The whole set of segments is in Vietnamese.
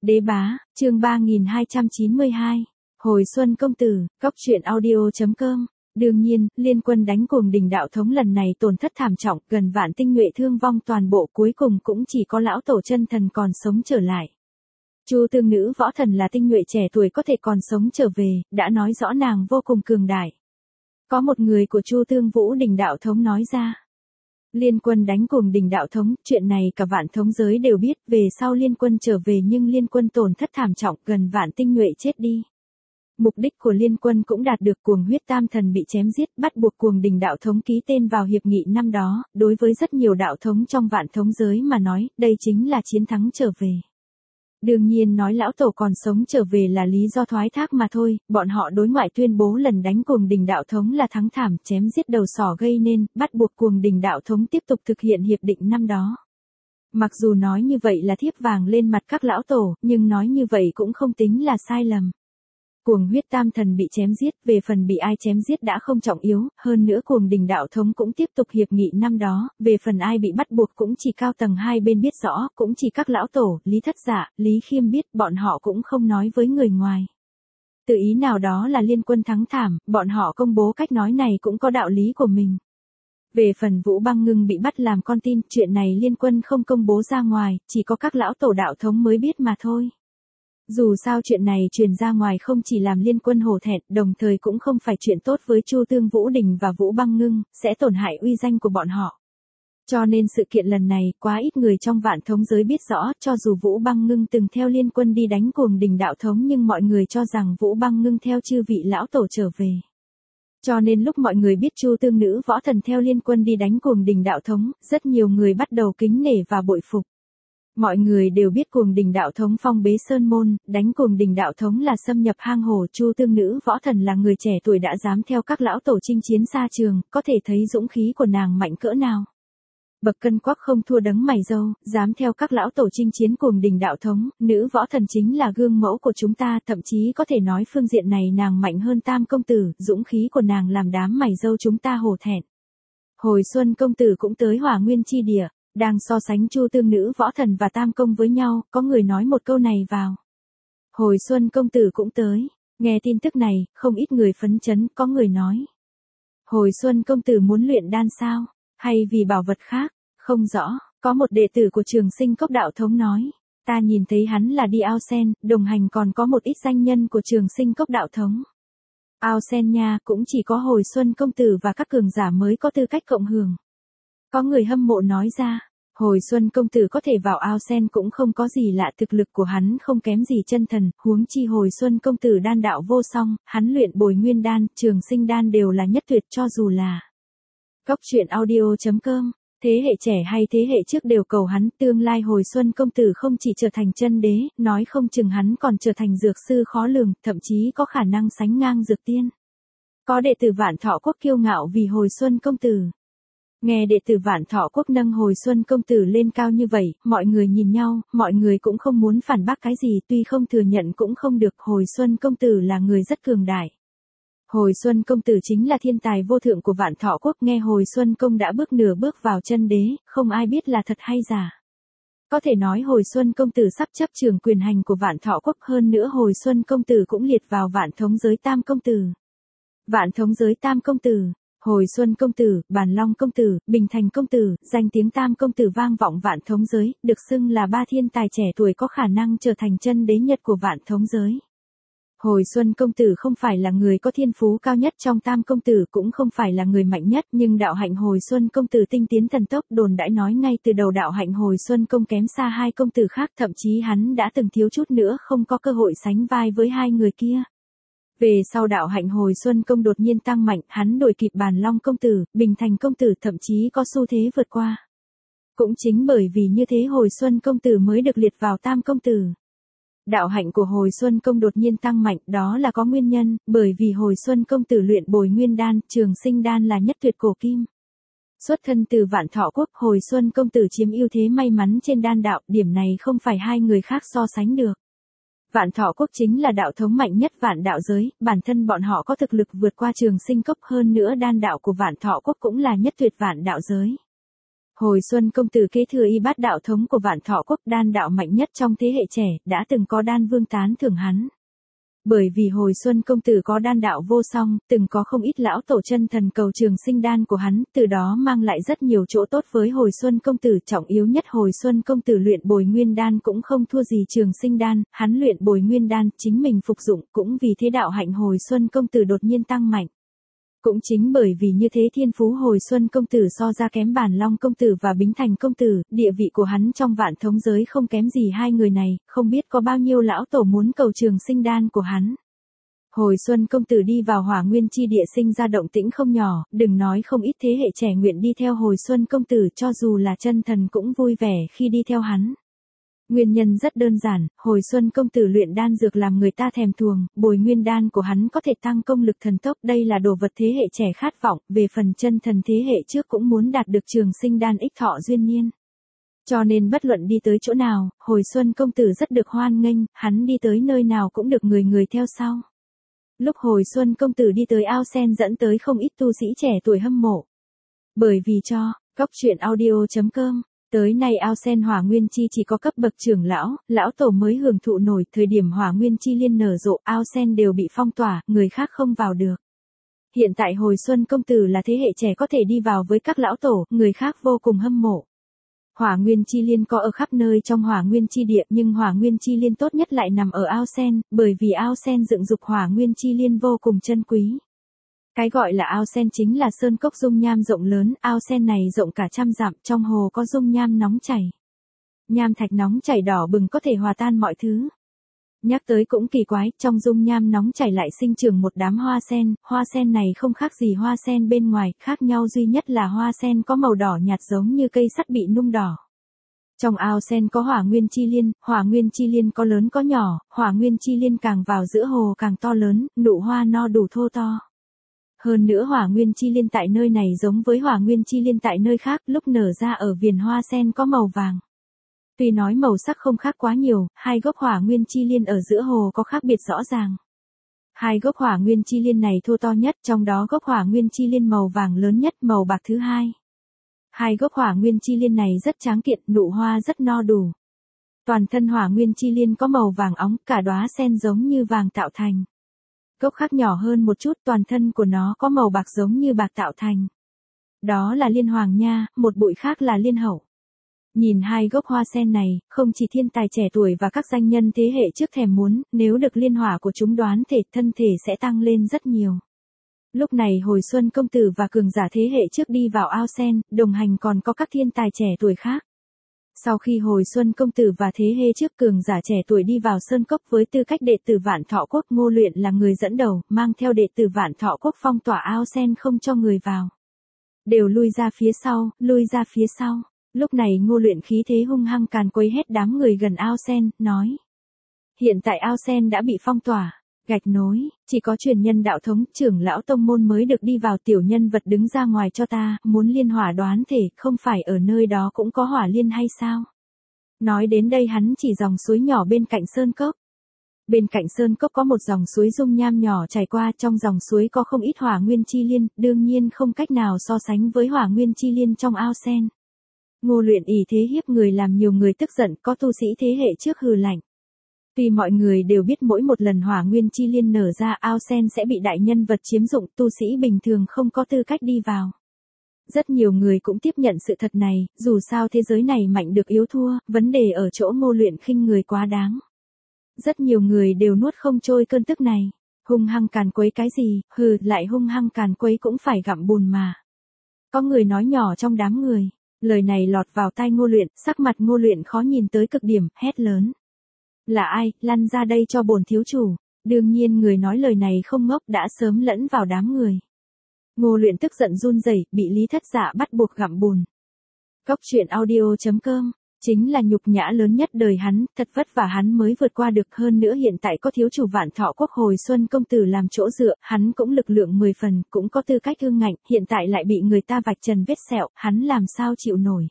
Đế bá, chương 3292. Hồi xuân công tử, cóc truyện audio.com. Đương nhiên, liên quân đánh cuồng đình đạo thống lần này tổn thất thảm trọng, gần vạn tinh nhuệ thương vong toàn bộ, cuối cùng cũng chỉ có lão tổ chân thần còn sống trở lại. Chu Tương nữ võ thần là tinh nhuệ trẻ tuổi có thể còn sống trở về, đã nói rõ nàng vô cùng cường đại. Có một người của Chu Tương Vũ đình đạo thống nói ra. Liên quân đánh cuồng đình đạo thống, chuyện này cả vạn thống giới đều biết, về sau liên quân trở về nhưng liên quân tổn thất thảm trọng, gần vạn tinh nhuệ chết đi. Mục đích của liên quân cũng đạt được, cuồng huyết tam thần bị chém giết, bắt buộc cuồng đình đạo thống ký tên vào hiệp nghị năm đó, đối với rất nhiều đạo thống trong vạn thống giới mà nói, đây chính là chiến thắng trở về. Đương nhiên nói lão tổ còn sống trở về là lý do thoái thác mà thôi, bọn họ đối ngoại tuyên bố lần đánh cuồng đình đạo thống là thắng thảm, chém giết đầu sỏ gây nên, bắt buộc cuồng đình đạo thống tiếp tục thực hiện hiệp định năm đó. Mặc dù nói như vậy là thiếp vàng lên mặt các lão tổ, nhưng nói như vậy cũng không tính là sai lầm. Cuồng huyết tam thần bị chém giết, về phần bị ai chém giết đã không trọng yếu, hơn nữa cuồng đình đạo thống cũng tiếp tục hiệp nghị năm đó, về phần ai bị bắt buộc cũng chỉ cao tầng hai bên biết rõ, cũng chỉ các lão tổ, Lý Thất Dạ, Lý Khiêm biết, bọn họ cũng không nói với người ngoài. Tự ý nào đó là liên quân thắng thảm, bọn họ công bố cách nói này cũng có đạo lý của mình. Về phần Vũ Băng Ngưng bị bắt làm con tin, chuyện này liên quân không công bố ra ngoài, chỉ có các lão tổ đạo thống mới biết mà thôi. Dù sao chuyện này truyền ra ngoài không chỉ làm liên quân hổ thẹn, đồng thời cũng không phải chuyện tốt với Chu Tương Vũ Đình và Vũ Băng Ngưng, sẽ tổn hại uy danh của bọn họ. Cho nên sự kiện lần này, quá ít người trong vạn thống giới biết rõ, cho dù Vũ Băng Ngưng từng theo liên quân đi đánh cuồng đình đạo thống nhưng mọi người cho rằng Vũ Băng Ngưng theo chư vị lão tổ trở về. Cho nên lúc mọi người biết Chu Tương nữ võ thần theo liên quân đi đánh cuồng đình đạo thống, rất nhiều người bắt đầu kính nể và bội phục. Mọi người đều biết cuồng đình đạo thống phong bế sơn môn, đánh cuồng đình đạo thống là xâm nhập hang hổ. Chu Tương nữ võ thần là người trẻ tuổi đã dám theo các lão tổ chinh chiến xa trường, có thể thấy dũng khí của nàng mạnh cỡ nào. Bậc cân quắc không thua đấng mày râu, dám theo các lão tổ chinh chiến cuồng đình đạo thống, nữ võ thần chính là gương mẫu của chúng ta, thậm chí có thể nói phương diện này nàng mạnh hơn Tam công tử, dũng khí của nàng làm đám mày râu chúng ta hổ thẹn. Hồi xuân công tử cũng tới Hỏa Nguyên chi địa. Đang so sánh Chu Tương nữ võ thần và Tam công với nhau, có người nói một câu này vào. Hồi xuân công tử cũng tới, nghe tin tức này, không ít người phấn chấn, có người nói. Hồi xuân công tử muốn luyện đan sao, hay vì bảo vật khác, không rõ, có một đệ tử của Trường Sinh Cốc đạo thống nói. Ta nhìn thấy hắn là đi ao sen, đồng hành còn có một ít danh nhân của Trường Sinh Cốc đạo thống. Ao sen nha, cũng chỉ có hồi xuân công tử và các cường giả mới có tư cách cộng hưởng. Có người hâm mộ nói ra, hồi xuân công tử có thể vào ao sen cũng không có gì lạ, thực lực của hắn không kém gì chân thần, huống chi hồi xuân công tử đan đạo vô song, hắn luyện Bồi Nguyên đan, Trường Sinh đan đều là nhất tuyệt, cho dù là cóc truyện audio.com, thế hệ trẻ hay thế hệ trước đều cầu hắn, tương lai hồi xuân công tử không chỉ trở thành chân đế, nói không chừng hắn còn trở thành dược sư khó lường, thậm chí có khả năng sánh ngang dược tiên. Có đệ tử Vạn Thọ Quốc kiêu ngạo vì hồi xuân công tử. Nghe đệ tử Vạn Thọ Quốc nâng hồi xuân công tử lên cao như vậy, mọi người nhìn nhau, mọi người cũng không muốn phản bác cái gì, tuy không thừa nhận cũng không được, hồi xuân công tử là người rất cường đại. Hồi xuân công tử chính là thiên tài vô thượng của Vạn Thọ Quốc, nghe hồi xuân công đã bước nửa bước vào chân đế, không ai biết là thật hay giả. Có thể nói hồi xuân công tử sắp chấp trường quyền hành của Vạn Thọ Quốc, hơn nữa hồi xuân công tử cũng liệt vào vạn thống giới Tam công tử. Vạn thống giới Tam công tử. Hồi xuân công tử, Bàn Long công tử, Bình Thành công tử, danh tiếng Tam công tử vang vọng vạn thống giới, được xưng là ba thiên tài trẻ tuổi có khả năng trở thành chân đế nhật của vạn thống giới. Hồi xuân công tử không phải là người có thiên phú cao nhất trong Tam công tử, cũng không phải là người mạnh nhất, nhưng đạo hạnh hồi xuân công tử tinh tiến thần tốc, đồn đãi nói ngay từ đầu đạo hạnh hồi xuân công kém xa hai công tử khác, thậm chí hắn đã từng thiếu chút nữa không có cơ hội sánh vai với hai người kia. Về sau đạo hạnh hồi xuân công đột nhiên tăng mạnh, hắn đuổi kịp Bàn Long công tử, Bình Thành công tử, thậm chí có xu thế vượt qua. Cũng chính bởi vì như thế hồi xuân công tử mới được liệt vào Tam công tử. Đạo hạnh của hồi xuân công đột nhiên tăng mạnh, đó là có nguyên nhân, bởi vì hồi xuân công tử luyện Bồi Nguyên đan, Trường Sinh đan là nhất tuyệt cổ kim. Xuất thân từ Vạn Thọ Quốc, hồi xuân công tử chiếm ưu thế may mắn trên đan đạo, điểm này không phải hai người khác so sánh được. Vạn Thọ Quốc chính là đạo thống mạnh nhất vạn đạo giới, bản thân bọn họ có thực lực vượt qua Trường Sinh Cốc, hơn nữa đan đạo của Vạn Thọ Quốc cũng là nhất tuyệt vạn đạo giới. Hồi Xuân công tử kế thừa y bát đạo thống của Vạn Thọ quốc, đan đạo mạnh nhất trong thế hệ trẻ, đã từng có đan vương tán thưởng hắn. Bởi vì Hồi Xuân công tử có đan đạo vô song, từng có không ít lão tổ chân thần cầu trường sinh đan của hắn, từ đó mang lại rất nhiều chỗ tốt với Hồi Xuân công tử. Trọng yếu nhất, Hồi Xuân công tử luyện Bồi Nguyên đan cũng không thua gì trường sinh đan, hắn luyện Bồi Nguyên đan chính mình phục dụng, cũng vì thế đạo hạnh Hồi Xuân công tử đột nhiên tăng mạnh. Cũng chính bởi vì như thế, thiên phú Hồi Xuân công tử so ra kém Bản Long công tử và Bính Thành công tử, địa vị của hắn trong vạn thống giới không kém gì hai người này, không biết có bao nhiêu lão tổ muốn cầu trường sinh đan của hắn. Hồi Xuân công tử đi vào Hỏa Nguyên chi địa sinh ra động tĩnh không nhỏ, đừng nói không ít thế hệ trẻ nguyện đi theo Hồi Xuân công tử, cho dù là chân thần cũng vui vẻ khi đi theo hắn. Nguyên nhân rất đơn giản, Hồi Xuân công tử luyện đan dược làm người ta thèm thuồng, Bồi Nguyên đan của hắn có thể tăng công lực thần tốc, đây là đồ vật thế hệ trẻ khát vọng, về phần chân thần thế hệ trước cũng muốn đạt được trường sinh đan ích thọ duyên nhiên. Cho nên bất luận đi tới chỗ nào, Hồi Xuân công tử rất được hoan nghênh, hắn đi tới nơi nào cũng được người người theo sau. Lúc Hồi Xuân công tử đi tới ao sen dẫn tới không ít tu sĩ trẻ tuổi hâm mộ. Bởi vì cho, goctruyện.audio.com tới nay ao sen Hỏa Nguyên chi chỉ có cấp bậc trưởng lão tổ mới hưởng thụ nổi, thời điểm Hỏa Nguyên chi liên nở rộ, ao sen đều bị phong tỏa, người khác không vào được. Hiện tại Hồi Xuân công tử là thế hệ trẻ có thể đi vào với các lão tổ, người khác vô cùng hâm mộ. Hỏa Nguyên chi liên có ở khắp nơi trong Hỏa Nguyên chi địa, nhưng Hỏa Nguyên chi liên tốt nhất lại nằm ở ao sen, bởi vì ao sen dựng dục Hỏa Nguyên chi liên vô cùng chân quý. Cái gọi là ao sen chính là sơn cốc dung nham rộng lớn, ao sen này rộng cả trăm dặm, trong hồ có dung nham nóng chảy. Nham thạch nóng chảy đỏ bừng có thể hòa tan mọi thứ. Nhắc tới cũng kỳ quái, trong dung nham nóng chảy lại sinh trưởng một đám hoa sen này không khác gì hoa sen bên ngoài, khác nhau duy nhất là hoa sen có màu đỏ nhạt giống như cây sắt bị nung đỏ. Trong ao sen có Hỏa Nguyên chi liên có lớn có nhỏ, Hỏa Nguyên chi liên càng vào giữa hồ càng to lớn, nụ hoa no đủ thô to. Hơn nữa Hỏa Nguyên chi liên tại nơi này giống với Hỏa Nguyên chi liên tại nơi khác, lúc nở ra ở viền hoa sen có màu vàng. Tuy nói màu sắc không khác quá nhiều, hai gốc Hỏa Nguyên chi liên ở giữa hồ có khác biệt rõ ràng. Hai gốc Hỏa Nguyên chi liên này thô to nhất, trong đó gốc Hỏa Nguyên chi liên màu vàng lớn nhất, màu bạc thứ hai. Hai gốc Hỏa Nguyên chi liên này rất tráng kiện, nụ hoa rất no đủ. Toàn thân Hỏa Nguyên chi liên có màu vàng óng, cả đóa sen giống như vàng tạo thành. Gốc khác nhỏ hơn một chút, toàn thân của nó có màu bạc giống như bạc tạo thành. Đó là liên hoàng nha, một bụi khác là liên hậu. Nhìn hai gốc hoa sen này, không chỉ thiên tài trẻ tuổi và các danh nhân thế hệ trước thèm muốn, nếu được liên hỏa của chúng đoán thể, thân thể sẽ tăng lên rất nhiều. Lúc này Hồi Xuân công tử và cường giả thế hệ trước đi vào ao sen, đồng hành còn có các thiên tài trẻ tuổi khác. Sau khi Hồi Xuân công tử và thế hệ trước cường giả trẻ tuổi đi vào sơn cốc với tư cách đệ tử Vạn Thọ quốc, Ngô Luyện là người dẫn đầu, mang theo đệ tử Vạn Thọ quốc phong tỏa ao sen không cho người vào. Đều lui ra phía sau. Lúc này Ngô Luyện khí thế hung hăng càn quấy hết đám người gần ao sen, nói. Hiện tại ao sen đã bị phong tỏa, gạch nối, chỉ có truyền nhân đạo thống, trưởng lão tông môn mới được đi vào, tiểu nhân vật đứng ra ngoài cho ta, muốn liên hỏa đoán thể, không phải ở nơi đó cũng có hỏa liên hay sao? Nói đến đây hắn chỉ dòng suối nhỏ bên cạnh sơn cốc. Bên cạnh sơn cốc có một dòng suối dung nham nhỏ chảy qua, trong dòng suối có không ít Hỏa Nguyên chi liên, đương nhiên không cách nào so sánh với Hỏa Nguyên chi liên trong ao sen. Ngô Luyện ỷ thế hiếp người làm nhiều người tức giận, có tu sĩ thế hệ trước hừ lạnh. Tuy mọi người đều biết mỗi một lần Hỏa Nguyên chi liên nở ra ao sen sẽ bị đại nhân vật chiếm dụng, tu sĩ bình thường không có tư cách đi vào. Rất nhiều người cũng tiếp nhận sự thật này, dù sao thế giới này mạnh được yếu thua, vấn đề ở chỗ Ngô Luyện khinh người quá đáng. Rất nhiều người đều nuốt không trôi cơn tức này. Hung hăng càn quấy cái gì, lại hung hăng càn quấy cũng phải gặm bùn mà. Có người nói nhỏ trong đám người. Lời này lọt vào tai Ngô Luyện, sắc mặt Ngô Luyện khó nhìn tới cực điểm, hét lớn. Là ai, lăn ra đây cho bổn thiếu chủ. Đương nhiên người nói lời này không ngốc, đã sớm lẫn vào đám người. Ngô Luyện tức giận run rẩy, bị Lý Thất Dạ bắt buộc gặm bùn. Goctruyện.audio.com chính là nhục nhã lớn nhất đời hắn, thật vất vả hắn mới vượt qua được, hơn nữa hiện tại có thiếu chủ Vạn Thọ quốc Hồi Xuân công tử làm chỗ dựa, hắn cũng lực lượng 10 phần, cũng có tư cách ương ngạnh, hiện tại lại bị người ta vạch trần vết sẹo, hắn làm sao chịu nổi.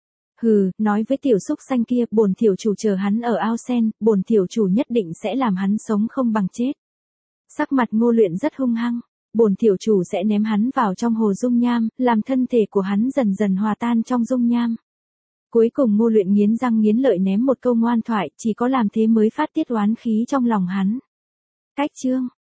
Nói với tiểu xúc xanh kia, bổn tiểu chủ chờ hắn ở ao sen, bổn tiểu chủ nhất định sẽ làm hắn sống không bằng chết. Sắc mặt Ngô Luyện rất hung hăng. bổn tiểu chủ sẽ ném hắn vào trong hồ dung nham, làm thân thể của hắn dần dần hòa tan trong dung nham. Cuối cùng Ngô Luyện nghiến răng nghiến lợi ném một câu ngoan thoại, chỉ có làm thế mới phát tiết oán khí trong lòng hắn. Cách chương